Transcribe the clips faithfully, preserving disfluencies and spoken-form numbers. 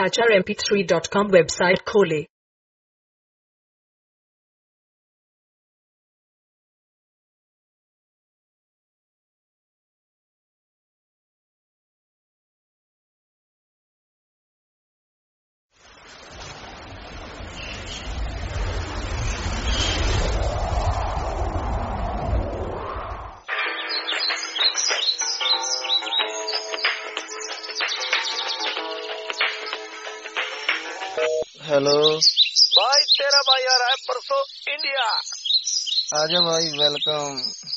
आचार M P three dot com website खोले। Hello भाई, तेरा भाई आ रहा है परसों इंडिया। आजा भाई, वेलकम।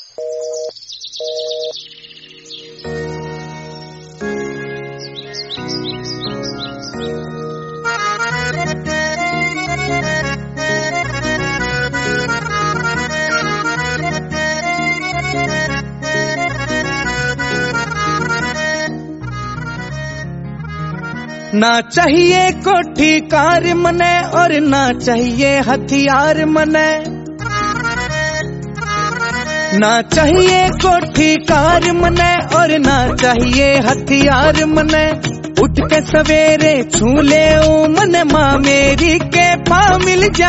ना चाहिए कोठी कार मने और ना चाहिए हथियार मने, ना चाहिए कोठी कार मने और ना चाहिए हथियार मने। उठ के सवेरे छू ले ओ मन माँ मेरी के पा मिल जा।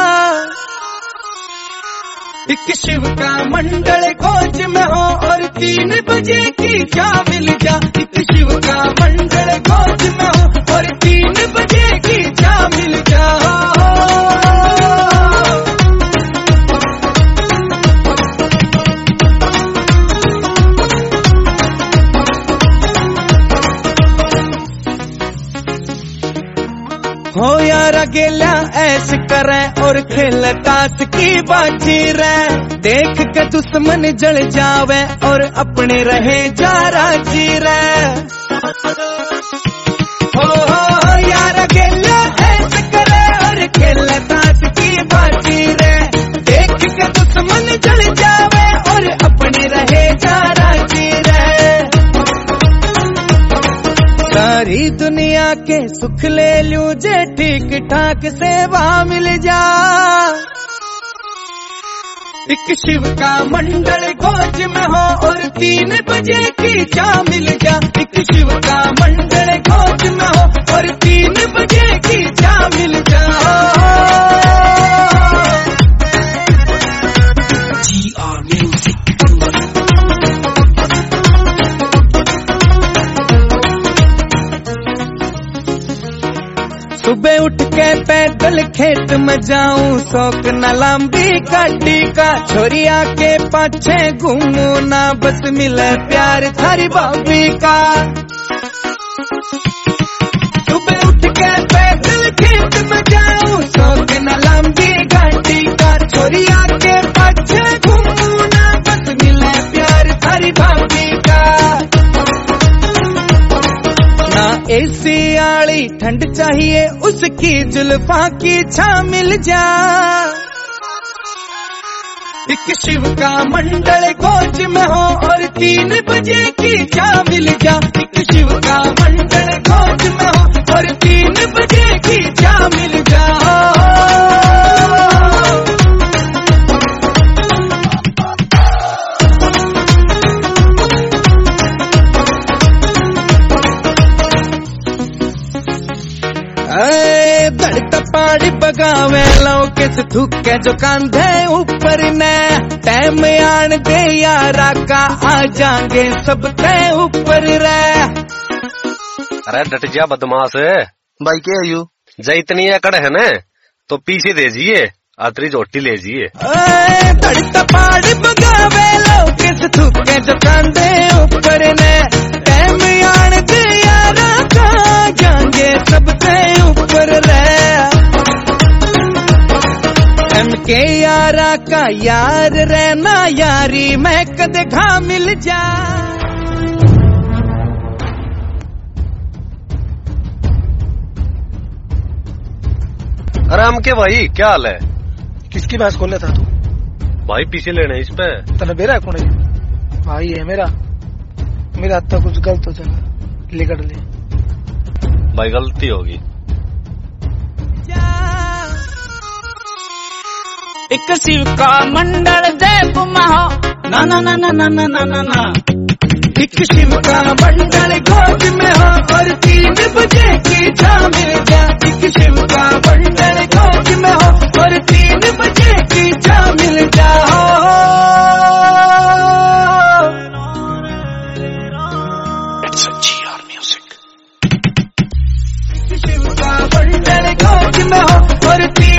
एक शिव का मंडल खोज में हो और तीन बजे की जा मिल जा। एक शिव का मंडल खोज में हो और तीन बजे की जा मिल जा। हो यार अकेला ऐसे करे और खेल तात की बाजी रे। देख के दुश्मन जल जावे और अपने रहे जा राजी रे। हो हो यार अकेला ऐसे करे और खेल तात की बाजी रे। देख के दुश्मन जल जावे और अपने रहे जा राजी रे। सारी दुनिया के सुख ले लूं जे ठीक ठाक सेवा मिल जा। एक शिव का मंडल खोज में हो और तीन बजे की जा मिल जा। एक शिव का मंडल खोज में हो और तीन बजे की जा मिल जा। G R music. सुबह उठ के पैदल खेत में जाऊं, शौक न लंबी गाड़ी का। छोरिया के पाछे घूमू ना बस मिले प्यार थारी भाभी का। सुबह उठ के पैदल खेत में जाऊं, शौक न लंबी गाड़ी का। छोरिया के पाछे घूमू ना बस मिले प्यार थारी भाभी का। ना एसी आली ठंड चाहिए उसकी जुल्फा की छा मिल जा। एक शिव का मंडल खोज में हो और तीन बजे की जा मिल जा। एक शिव का मंडल खोज में हो और तीन बजे की जा मिल जा। धड़ता पाड़ी बगावे लो किस थुके जो कांधे ऊपर ने। टाइम आन दे यारा का आ जाएंगे सब ते ऊपर रे। अरे डट जा बदमाश। भाई क्या यू जय इतनी अकड़ है न तो पीछे दीजिए, आतरी जोटी ले जिए। धड़ता पाड़ी बगावे लो किस थुके जो कांधे ऊपर ने। टाइम आन दे यारा का आ जाएंगे सब ते ऊपर रे। एम के यारा का यार रहना यारी मैं कदे घा मिल जा। अरे हम के भाई क्या हाल है? किसकी भैंस खोल था तू? भाई पीछे लेना इस पे। तने बेरा कौन है? भाई है मेरा। मेरा हत्ता कुछ गलत हो जाएगा, लेकर ले। भाई गलती होगी। एक शिव का मंडल जय हो ना ना ना ना ना ना ना ना ना। एक शिव का मंडल खोज में हो और तीन बजे की जा मिल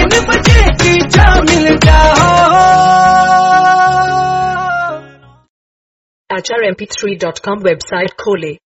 तीन बजे की चा मिल जाओ। H R M P three dot com website खोले।